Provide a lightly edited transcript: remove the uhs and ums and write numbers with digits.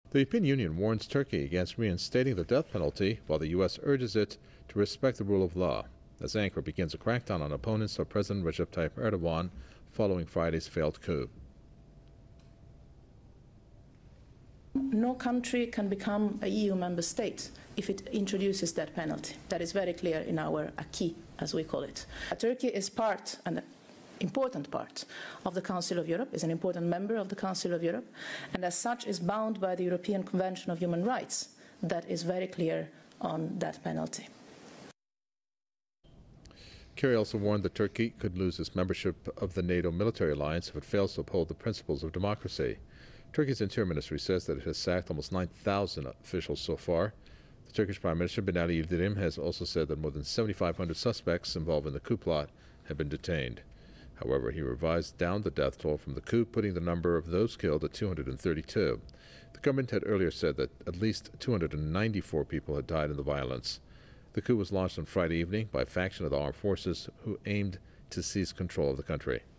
The European Union warns Turkey against reinstating the death penalty, while the U.S. urges it to respect the rule of law, as Ankara begins a crackdown on opponents of President Recep Tayyip Erdogan following Friday's failed coup. No country can become a EU member state if it introduces that penalty. That is very clear in our acquis, as we call it. Turkey is part, an important part, of the Council of Europe, is an important member of the Council of Europe, and as such is bound by the European Convention of Human Rights that is very clear on that penalty. Kerry also warned that Turkey could lose its membership of the NATO military alliance if it fails to uphold the principles of democracy. Turkey's Interior Ministry says that it has sacked almost 9,000 officials so far. The Turkish Prime Minister Binali Yildirim has also said that more than 7,500 suspects involved in the coup plot have been detained. However, he revised down the death toll from the coup, putting the number of those killed at 232. The government had earlier said that at least 294 people had died in the violence. The coup was launched on Friday evening by a faction of the armed forces who aimed to seize control of the country.